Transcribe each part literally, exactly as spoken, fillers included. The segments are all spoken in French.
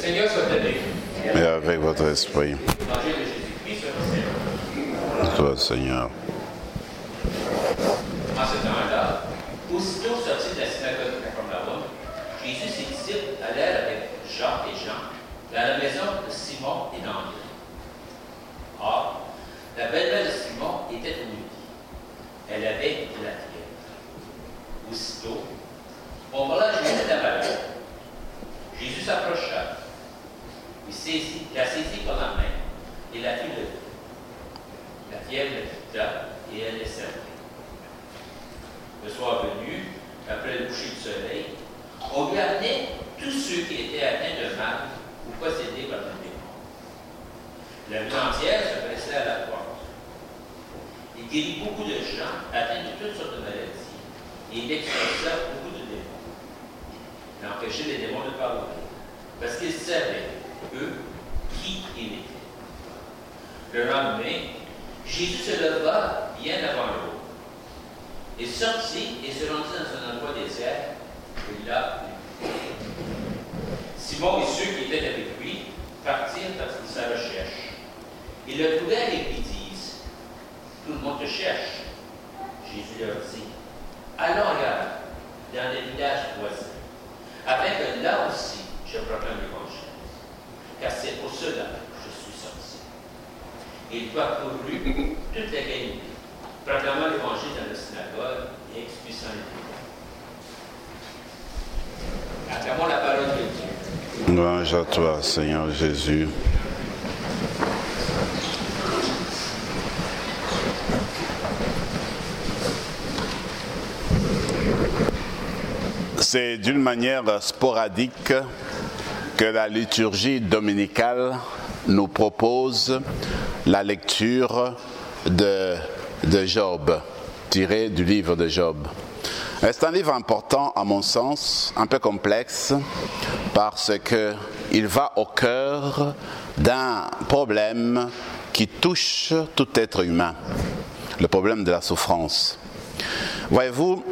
Seigneur soit avec vous. Et avec votre esprit. Évangile de Jésus-Christ soit Toi, Seigneur. En ce temps-là, aussitôt sorti de la synagogue de Capernaum, Jésus et ses disciples allèrent avec Jacques et Jean dans la maison de Simon et d'André. Or, la belle-mère de Simon était au midi. Elle avait de la fièvre. Aussitôt, on voilà Jésus la malade. Jésus s'approcha, il saisit, la saisit par la main et la fit lever. La fièvre la quitta et elle est servie. Le soir venu, après le coucher du soleil, on lui amenait tous ceux qui étaient atteints de mal ou possédés par un démon. La nuit entière se pressait à la porte. Il guérit beaucoup de gens atteints de toutes sortes de maladies et il expulsa beaucoup de démons. Il empêchait les démons de parler parce qu'ils savaient, eux, qui il était. Le lendemain, Jésus se leva bien avant l'aube. Il sortit et se rendit dans un endroit désert, et là, il prit. Simon et ceux qui étaient avec lui partirent à sa recherche. Ils le trouvèrent et lui disent, « Tout le monde te cherche. » Jésus leur dit, « Allons ailleurs, dans les villages voisins, afin que là aussi je proclame l'Évangile, car c'est pour cela que je suis sorti. » Il parcourut toute la Galilée, proclamant l'Évangile dans la synagogue et expulsant les démons. Acclamons la parole de Dieu. Louange à toi, Seigneur Jésus. C'est d'une manière sporadique que la liturgie dominicale nous propose la lecture de, de Job, tirée du livre de Job. C'est un livre important à mon sens, un peu complexe, parce qu'il va au cœur d'un problème qui touche tout être humain, le problème de la souffrance. Voyez-vous,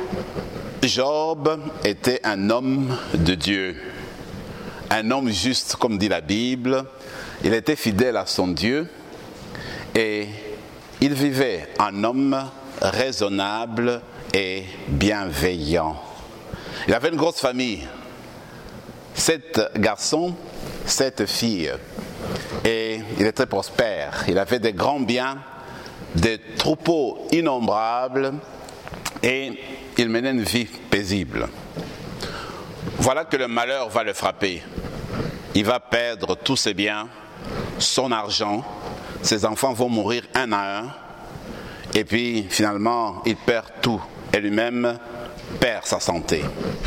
Job était un homme de Dieu, un homme juste comme dit la Bible. Il était fidèle à son Dieu et il vivait un homme raisonnable et bienveillant. Il avait une grosse famille, sept garçons, sept filles, et il était prospère. Il avait des grands biens, des troupeaux innombrables, et il menait une vie paisible. Voilà que le malheur va le frapper. Il va perdre tous ses biens, son argent, ses enfants vont mourir un à un, et puis finalement il perd tout, et lui-même perd sa santé.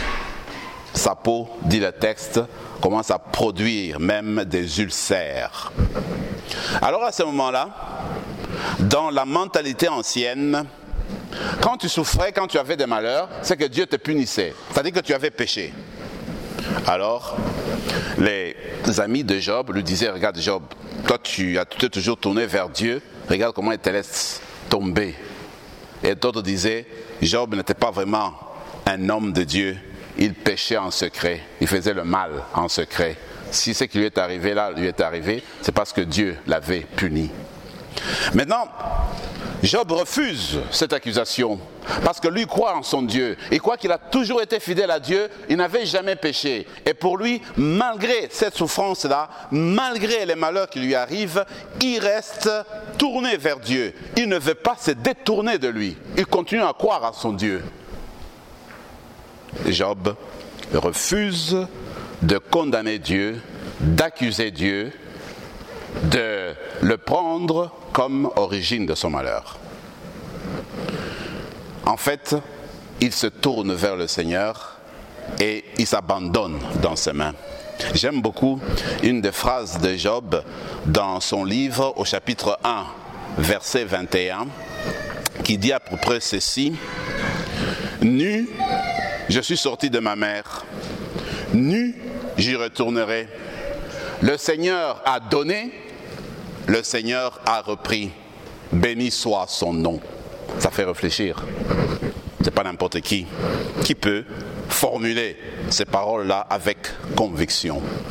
Sa peau, dit le texte, commence à produire même des ulcères. Alors à ce moment-là, dans la mentalité ancienne, quand tu souffrais, quand tu avais des malheurs, c'est que Dieu te punissait, c'est-à-dire que tu avais péché. Alors, les amis de Job lui disaient, regarde Job, toi tu as toujours tourné vers Dieu, regarde comment il te laisse tomber. Et d'autres disaient, Job n'était pas vraiment un homme de Dieu, il péchait en secret, il faisait le mal en secret. Si ce qui lui est arrivé là, lui est arrivé, c'est parce que Dieu l'avait puni. Maintenant, Job refuse cette accusation parce que lui croit en son Dieu. Il croit qu'il a toujours été fidèle à Dieu, il n'avait jamais péché. Et pour lui, malgré cette souffrance-là, malgré les malheurs qui lui arrivent, il reste tourné vers Dieu. Il ne veut pas se détourner de lui. Il continue à croire à son Dieu. Job refuse de condamner Dieu, d'accuser Dieu, de le prendre comme origine de son malheur. En fait, il se tourne vers le Seigneur et il s'abandonne dans ses mains. J'aime beaucoup une des phrases de Job dans son livre au chapitre un, verset vingt et un, qui dit à peu près ceci: « Nu, je suis sorti de ma mère, nu, j'y retournerai. Le Seigneur a donné, le Seigneur a repris. Béni soit son nom. » Ça fait réfléchir. C'est pas n'importe qui qui peut formuler ces paroles-là avec conviction.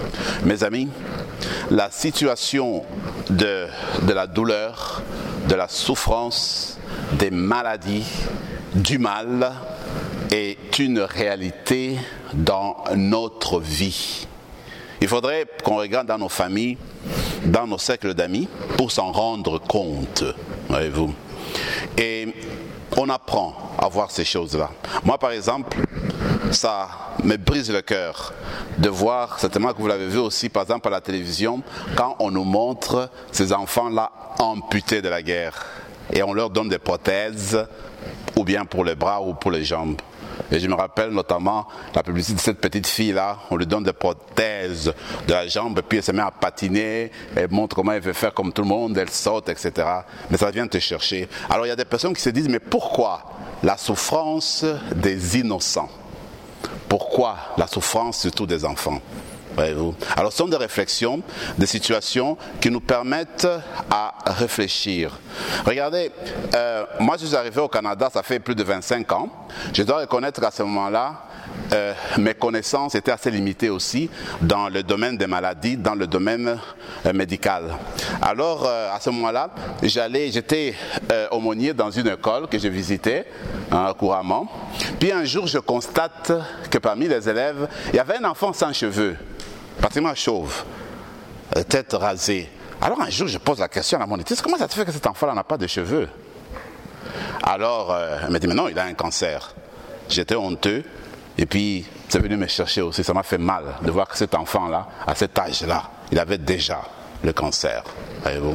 Mes amis, la situation de, de la douleur, de la souffrance, des maladies, du mal est une réalité dans notre vie. Il faudrait qu'on regarde dans nos familles, dans nos cercles d'amis, pour s'en rendre compte, voyez-vous. Et on apprend à voir ces choses-là. Moi, par exemple, ça me brise le cœur de voir, certainement que vous l'avez vu aussi, par exemple, à la télévision, quand on nous montre ces enfants-là amputés de la guerre. Et on leur donne des prothèses, ou bien pour les bras ou pour les jambes. Et je me rappelle notamment la publicité de cette petite fille-là, on lui donne des prothèses de la jambe, puis elle se met à patiner, elle montre comment elle veut faire comme tout le monde, elle saute, et cetera. Mais ça vient te chercher. Alors il y a des personnes qui se disent, mais pourquoi la souffrance des innocents? Pourquoi la souffrance surtout des enfants? Voyez-vous. Alors ce sont des réflexions, des situations qui nous permettent à réfléchir. Regardez, euh, moi je suis arrivé au Canada, ça fait plus de vingt-cinq ans. Je dois reconnaître qu'à ce moment-là, euh, mes connaissances étaient assez limitées aussi dans le domaine des maladies, dans le domaine euh, médical. Alors euh, à ce moment-là, j'allais, j'étais euh, aumônier dans une école que je visitais hein, couramment. Puis un jour, je constate que parmi les élèves, il y avait un enfant sans cheveux, pratiquement chauve, tête rasée. Alors un jour, je pose la question à la monitrice, comment ça se fait que cet enfant-là n'a pas de cheveux? Alors, euh, elle m'a dit, mais non, il a un cancer. J'étais honteux, et puis c'est venu me chercher aussi. Ça m'a fait mal de voir que cet enfant-là, à cet âge-là, il avait déjà le cancer. Voyez-vous?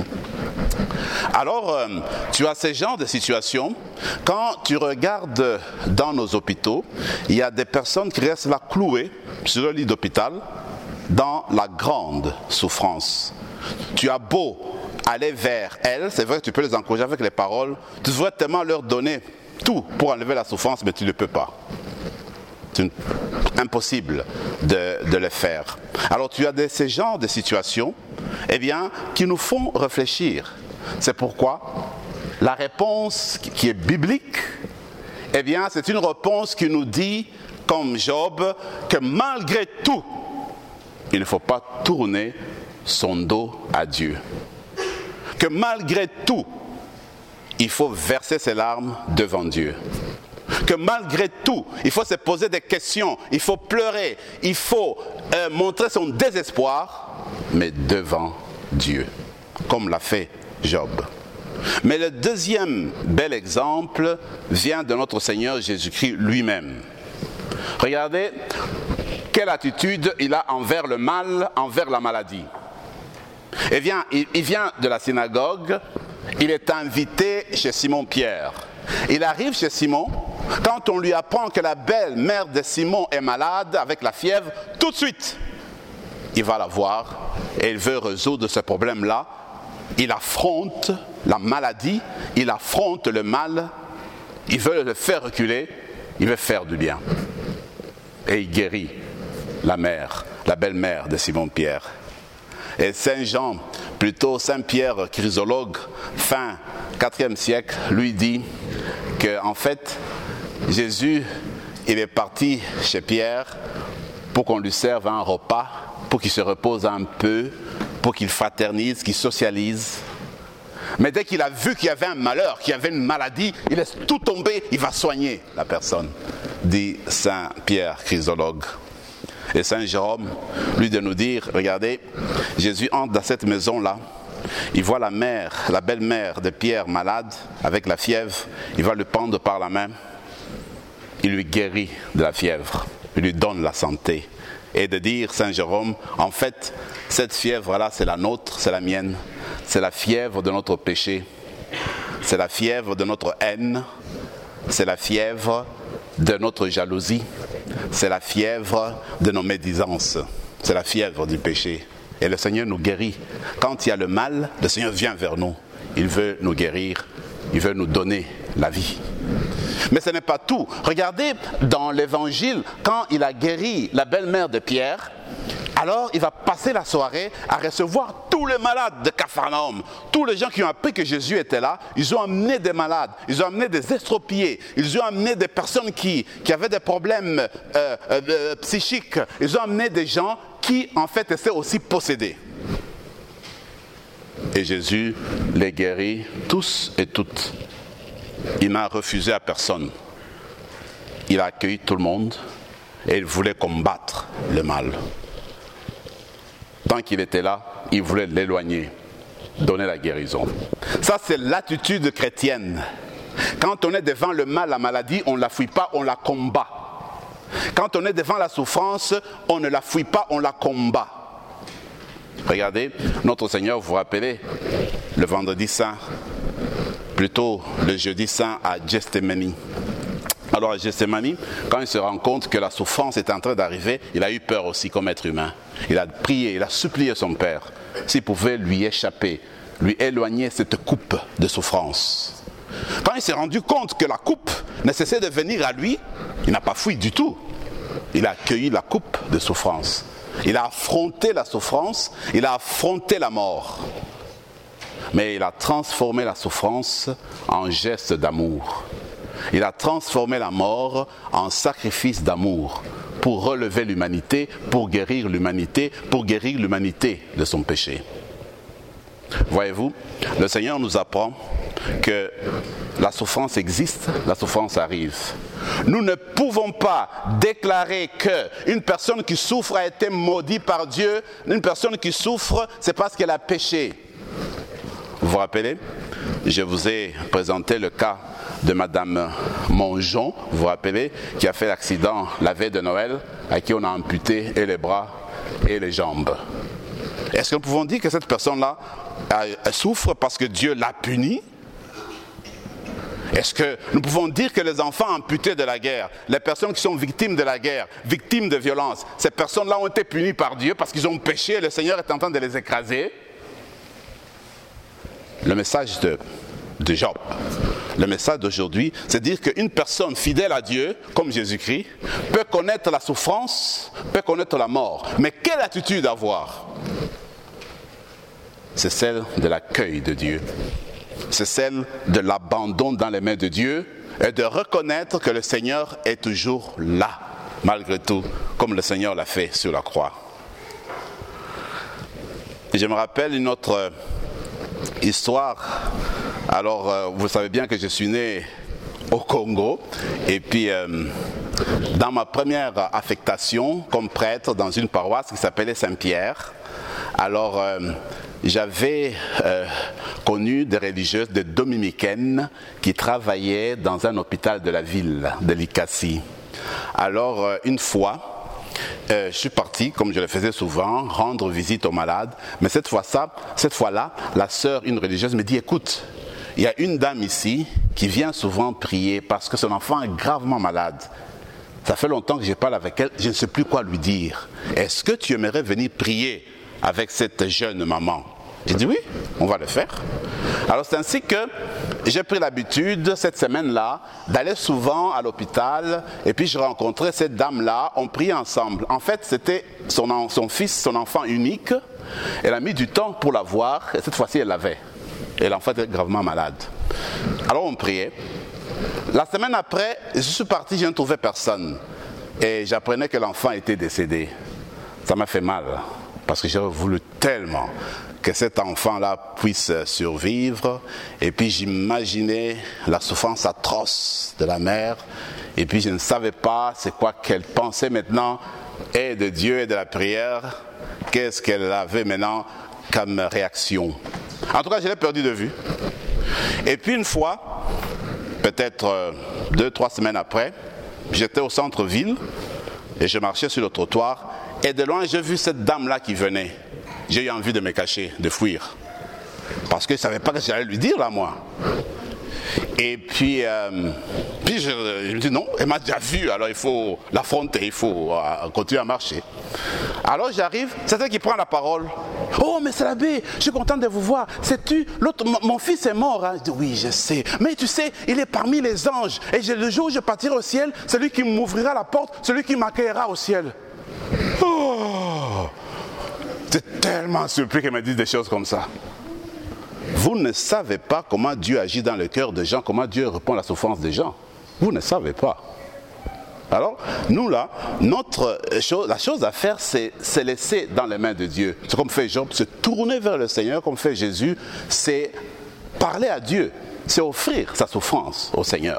Alors, euh, tu as ces genres de situations. Quand tu regardes dans nos hôpitaux, il y a des personnes qui restent là clouées sur le lit d'hôpital, dans la grande souffrance. Tu as beau aller vers elles, c'est vrai que tu peux les encourager avec les paroles, tu devrais tellement leur donner tout pour enlever la souffrance, mais tu ne peux pas. C'est impossible de, de le faire. Alors tu as de, ces genres de situations eh bien, qui nous font réfléchir. C'est pourquoi la réponse qui est biblique, eh bien, c'est une réponse qui nous dit, comme Job, que malgré tout, il ne faut pas tourner son dos à Dieu. Que malgré tout, il faut verser ses larmes devant Dieu. Que malgré tout, il faut se poser des questions, il faut pleurer, il faut euh, montrer son désespoir, mais devant Dieu, comme l'a fait Job. Mais le deuxième bel exemple vient de notre Seigneur Jésus-Christ lui-même. Regardez quelle attitude il a envers le mal, envers la maladie. Eh bien, il, il vient de la synagogue, il est invité chez Simon-Pierre. Il arrive chez Simon, quand on lui apprend que la belle-mère de Simon est malade avec la fièvre, tout de suite, il va la voir et il veut résoudre ce problème-là. Il affronte la maladie, il affronte le mal, il veut le faire reculer, il veut faire du bien. Et il guérit la mère, la belle-mère de Simon-Pierre. Et Saint Jean, plutôt Saint Pierre chrysologue, fin quatrième siècle, lui dit qu'en fait, Jésus, il est parti chez Pierre pour qu'on lui serve un repas, pour qu'il se repose un peu, pour qu'il fraternise, qu'il socialise. Mais dès qu'il a vu qu'il y avait un malheur, qu'il y avait une maladie, il laisse tout tomber, il va soigner la personne, dit Saint Pierre chrysologue. Et Saint Jérôme, lui, de nous dire, regardez, Jésus entre dans cette maison-là, il voit la mère, la belle-mère de Pierre malade, avec la fièvre, il va le prendre par la main, il lui guérit de la fièvre, il lui donne la santé. Et de dire, Saint Jérôme, en fait, cette fièvre-là, c'est la nôtre, c'est la mienne, c'est la fièvre de notre péché, c'est la fièvre de notre haine, c'est la fièvre de notre jalousie, c'est la fièvre de nos médisances, c'est la fièvre du péché. Et le Seigneur nous guérit. Quand il y a le mal, le Seigneur vient vers nous. Il veut nous guérir, il veut nous donner la vie. Mais ce n'est pas tout. Regardez dans l'évangile, quand il a guéri la belle-mère de Pierre, alors il va passer la soirée à recevoir tous les malades de Capharnaüm. Tous les gens qui ont appris que Jésus était là, ils ont amené des malades, ils ont amené des estropiés, ils ont amené des personnes qui, qui avaient des problèmes euh, euh, psychiques, ils ont amené des gens qui en fait étaient aussi possédés. Et Jésus les guérit tous et toutes. Il n'a refusé à personne. Il a accueilli tout le monde et il voulait combattre le mal. Tant qu'il était là, il voulait l'éloigner, donner la guérison. Ça, c'est l'attitude chrétienne. Quand on est devant le mal, la maladie, on ne la fuit pas, on la combat. Quand on est devant la souffrance, on ne la fuit pas, on la combat. Regardez, notre Seigneur, vous vous rappelez, le vendredi saint, plutôt le jeudi saint à Gethsémani. Alors à Gethsémani, quand il se rend compte que la souffrance est en train d'arriver, il a eu peur aussi comme être humain. Il a prié, il a supplié son Père s'il pouvait lui échapper, lui éloigner cette coupe de souffrance. Quand il s'est rendu compte que la coupe ne cessait de venir à lui, il n'a pas fui du tout. Il a accueilli la coupe de souffrance. Il a affronté la souffrance, il a affronté la mort. Mais il a transformé la souffrance en geste d'amour. Il a transformé la mort en sacrifice d'amour pour relever l'humanité, pour guérir l'humanité, pour guérir l'humanité de son péché. Voyez-vous, le Seigneur nous apprend que la souffrance existe, la souffrance arrive. Nous ne pouvons pas déclarer qu'une personne qui souffre a été maudite par Dieu. Une personne qui souffre, c'est parce qu'elle a péché. Vous vous rappelez? Je vous ai présenté le cas de Madame Mongeon, vous vous rappelez, qui a fait l'accident la veille de Noël, à qui on a amputé et les bras et les jambes. Est-ce que nous pouvons dire que cette personne-là elle souffre parce que Dieu l'a punie? Est-ce que nous pouvons dire que les enfants amputés de la guerre, les personnes qui sont victimes de la guerre, victimes de violence, ces personnes-là ont été punies par Dieu parce qu'ils ont péché et le Seigneur est en train de les écraser? Le message de, de Job, le message d'aujourd'hui, c'est dire qu'une personne fidèle à Dieu, comme Jésus-Christ, peut connaître la souffrance, peut connaître la mort. Mais quelle attitude avoir? C'est celle de l'accueil de Dieu. C'est celle de l'abandon dans les mains de Dieu et de reconnaître que le Seigneur est toujours là, malgré tout, comme le Seigneur l'a fait sur la croix. Et je me rappelle une autre histoire. Alors, euh, vous savez bien que je suis né au Congo et puis euh, dans ma première affectation comme prêtre dans une paroisse qui s'appelait Saint-Pierre, alors euh, j'avais euh, connu des religieuses, des dominicaines qui travaillaient dans un hôpital de la ville de Likasi. Alors euh, une fois, Euh, je suis parti, comme je le faisais souvent, rendre visite aux malades. Mais cette fois-là, cette fois-là, la sœur, une religieuse, me dit, écoute, il y a une dame ici qui vient souvent prier parce que son enfant est gravement malade. Ça fait longtemps que je parle avec elle, je ne sais plus quoi lui dire. Est-ce que tu aimerais venir prier avec cette jeune maman? J'ai dit oui, on va le faire. Alors c'est ainsi que j'ai pris l'habitude cette semaine-là d'aller souvent à l'hôpital et puis je rencontrais cette dame-là, on priait ensemble. En fait c'était son, son fils, son enfant unique, elle a mis du temps pour l'avoir et cette fois-ci elle l'avait. Et l'enfant était gravement malade. Alors on priait. La semaine après, je suis parti, je ne trouvais personne et j'apprenais que l'enfant était décédé. Ça m'a fait mal parce que j'aurais voulu tellement que cet enfant-là puisse survivre. Et puis j'imaginais la souffrance atroce de la mère. Et puis je ne savais pas c'est quoi qu'elle pensait maintenant, et de Dieu et de la prière. Qu'est-ce qu'elle avait maintenant comme réaction? En tout cas, je l'ai perdu de vue. Et puis une fois, peut-être euh, deux, trois semaines après, j'étais au centre-ville et je marchais sur le trottoir. Et de loin, j'ai vu cette dame-là qui venait. J'ai eu envie de me cacher, de fuir. Parce que je ne savais pas ce que j'allais lui dire là, moi. Et puis, euh, puis je, je me dis non, elle m'a déjà vu, alors il faut l'affronter, il faut euh, continuer à marcher. Alors j'arrive, c'est elle qui prend la parole. Oh, mais c'est l'abbé, je suis content de vous voir. Sais-tu, l'autre, mon, mon fils est mort. Hein? Je dis oui, je sais. Mais tu sais, il est parmi les anges. Et je, le jour où je partirai au ciel, celui qui m'ouvrira la porte, celui qui m'accueillera au ciel. Oh! J'étais tellement surpris qu'elle me dise des choses comme ça. Vous ne savez pas comment Dieu agit dans le cœur des gens, comment Dieu répond à la souffrance des gens. Vous ne savez pas. Alors, nous là, notre chose, la chose à faire, c'est se laisser dans les mains de Dieu. C'est comme fait Job, se tourner vers le Seigneur, comme fait Jésus, c'est parler à Dieu, c'est offrir sa souffrance au Seigneur.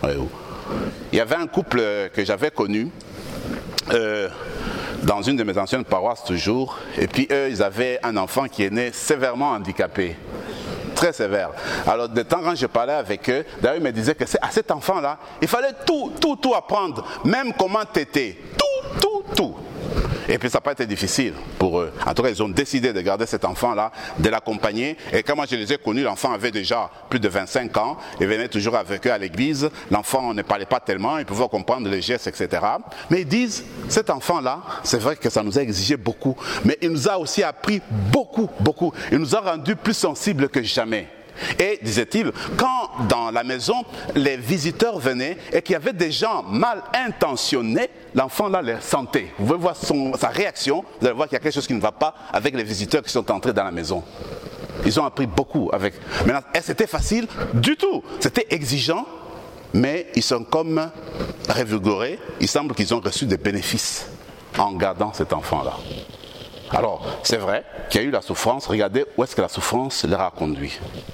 Il y avait un couple que j'avais connu, euh, dans une de mes anciennes paroisses toujours, et puis eux, ils avaient un enfant qui est né sévèrement handicapé. Très sévère. Alors, de temps quand je parlais avec eux, d'ailleurs, ils me disaient que à cet enfant-là, il fallait tout, tout, tout apprendre, même comment téter. Tout, tout, tout. Et puis, ça n'a pas été difficile pour eux. En tout cas, ils ont décidé de garder cet enfant-là, de l'accompagner. Et quand moi, je les ai connus, l'enfant avait déjà plus de vingt-cinq ans. Il venait toujours avec eux à l'église. L'enfant ne parlait pas tellement, il pouvait comprendre les gestes, et cetera. Mais ils disent, cet enfant-là, c'est vrai que ça nous a exigé beaucoup. Mais il nous a aussi appris beaucoup, beaucoup. Il nous a rendus plus sensibles que jamais. Et, disait-il, quand dans la maison, les visiteurs venaient et qu'il y avait des gens mal intentionnés, l'enfant là les sentait. Vous pouvez voir son, sa réaction, vous allez voir qu'il y a quelque chose qui ne va pas avec les visiteurs qui sont entrés dans la maison. Ils ont appris beaucoup avec. Maintenant, est-ce que c'était facile? Du tout. C'était exigeant, mais ils sont comme revigorés. Il semble qu'ils ont reçu des bénéfices en gardant cet enfant-là. Alors, c'est vrai qu'il y a eu la souffrance. Regardez où est-ce que la souffrance leur a conduit.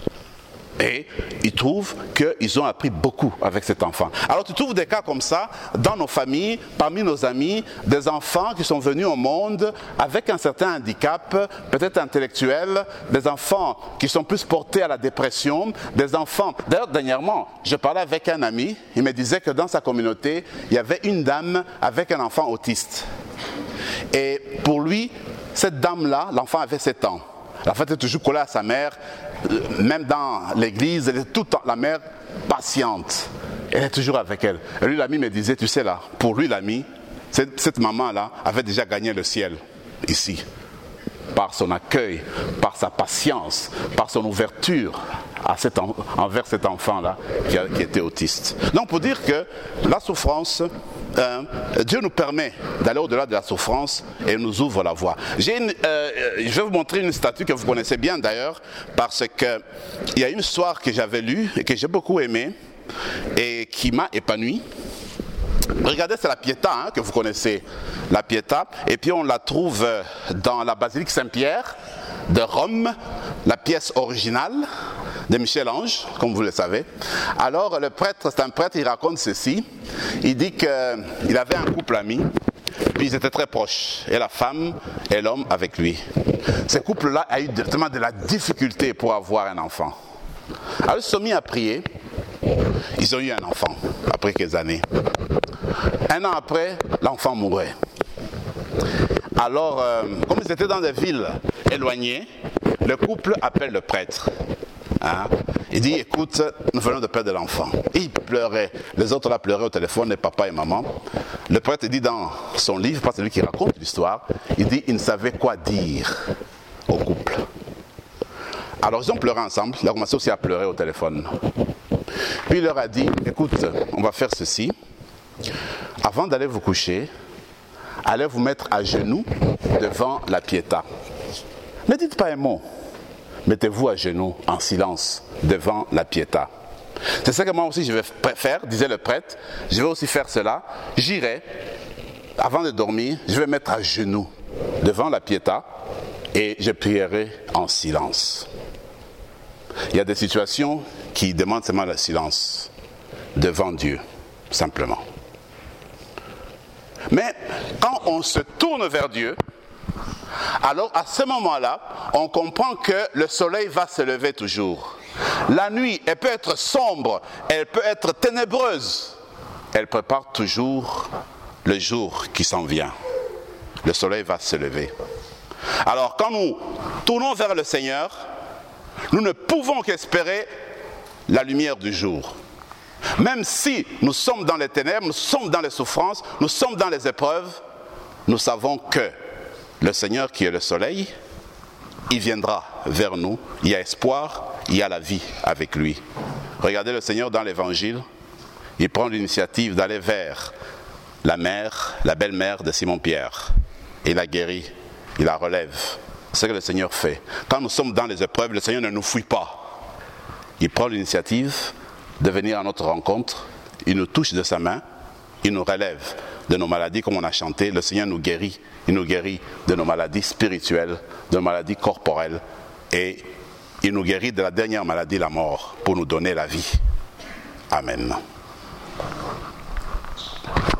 Et ils trouvent qu'ils ont appris beaucoup avec cet enfant. Alors tu trouves des cas comme ça dans nos familles, parmi nos amis, des enfants qui sont venus au monde avec un certain handicap, peut-être intellectuel, des enfants qui sont plus portés à la dépression, des enfants... D'ailleurs, dernièrement, je parlais avec un ami, il me disait que dans sa communauté, il y avait une dame avec un enfant autiste. Et pour lui, cette dame-là, l'enfant avait sept ans. L'enfant était toujours collé à sa mère, même dans l'église, elle est tout le temps, la mère patiente. Elle est toujours avec elle. Et lui, l'ami me disait, tu sais là, pour lui, l'ami, cette, cette maman-là avait déjà gagné le ciel, ici. Par son accueil, par sa patience, par son ouverture à cet en, envers cet enfant-là qui, a, qui était autiste. Donc, pour dire que la souffrance... Euh, Dieu nous permet d'aller au-delà de la souffrance et nous ouvre la voie. J'ai une, euh, je vais vous montrer une statue que vous connaissez bien d'ailleurs, parce qu'il y a une histoire que j'avais lue et que j'ai beaucoup aimée et qui m'a épanoui. Regardez, c'est la Pietà hein, que vous connaissez, la Pietà, et puis on la trouve dans la basilique Saint-Pierre de Rome, la pièce originale de Michel-Ange, comme vous le savez. Alors le prêtre, c'est un prêtre, il raconte ceci, il dit qu'il avait un couple ami, puis ils étaient très proches, et la femme et l'homme avec lui. Ce couple-là a eu directement de la difficulté pour avoir un enfant. Alors ils se sont mis à prier, ils ont eu un enfant, après quelques années. Un an après, l'enfant mourait. Alors, euh, comme ils étaient dans des villes éloignées, le couple appelle le prêtre. Hein? Il dit, écoute, nous venons de perdre l'enfant. Il pleurait. Les autres là pleuraient au téléphone, les papas et maman. Le prêtre dit dans son livre, parce que c'est lui qui raconte l'histoire, il dit, il ne savait quoi dire au couple. Alors ils ont pleuré ensemble, ils ont commencé aussi à pleurer au téléphone. Puis il leur a dit, écoute, on va faire ceci. Avant d'aller vous coucher, allez vous mettre à genoux devant la Pietà. Ne dites pas un mot. Mettez-vous à genoux en silence devant la Pietà. C'est ça que moi aussi je vais faire, disait le prêtre. Je vais aussi faire cela. J'irai, avant de dormir, je vais mettre à genoux devant la Pietà et je prierai en silence. Il y a des situations qui demandent seulement le silence devant Dieu, simplement. Mais quand on se tourne vers Dieu, alors à ce moment-là, on comprend que le soleil va se lever toujours. La nuit, elle peut être sombre, elle peut être ténébreuse. Elle prépare toujours le jour qui s'en vient. Le soleil va se lever. Alors quand nous tournons vers le Seigneur, nous ne pouvons qu'espérer la lumière du jour. Même si nous sommes dans les ténèbres, nous sommes dans les souffrances, nous sommes dans les épreuves, nous savons que le Seigneur qui est le soleil, il viendra vers nous, il y a espoir, il y a la vie avec lui. Regardez le Seigneur dans l'évangile, il prend l'initiative d'aller vers la mère, la belle-mère de Simon-Pierre. Il la guérit, il la relève. C'est ce que le Seigneur fait. Quand nous sommes dans les épreuves, le Seigneur ne nous fuit pas. Il prend l'initiative de venir à notre rencontre, il nous touche de sa main il nous relève de nos maladies, comme on a chanté. Le Seigneur nous guérit. Il nous guérit de nos maladies spirituelles, de nos maladies corporelles. Et il nous guérit de la dernière maladie, la mort, pour nous donner la vie. Amen.